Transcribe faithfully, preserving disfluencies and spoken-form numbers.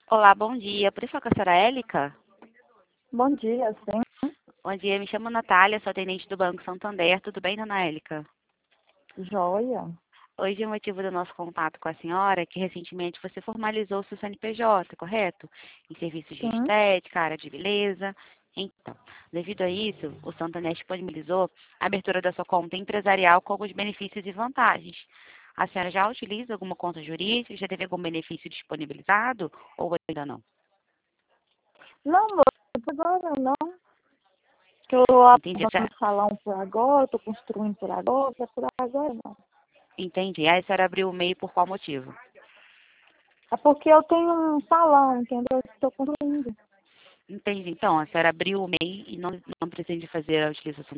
Olá, bom dia. Por isso com a senhora Élica? Bom dia, sim. Bom dia, me chamo Natália, sou atendente do Banco Santander. Tudo bem, dona Élica? Joia. Hoje o motivo do nosso contato com a senhora é que recentemente você formalizou o seu C N P J, correto? Em serviços de Sim. estética, área de beleza. Então, devido a isso, o Santander disponibilizou a abertura da sua conta empresarial com alguns benefícios e vantagens. A senhora já utiliza alguma conta jurídica? Já teve algum benefício disponibilizado ou ainda não? Não, moça, por agora não. Que eu estou Entendi. A arrumando senhora- salão por agora, estou construindo por agora, é por agora não. Entendi. Aí a senhora abriu o MEI por qual motivo? É porque eu tenho um salão, entendeu? Estou construindo. Entendi. Então, a senhora abriu o MEI e não, não pretende fazer a utilização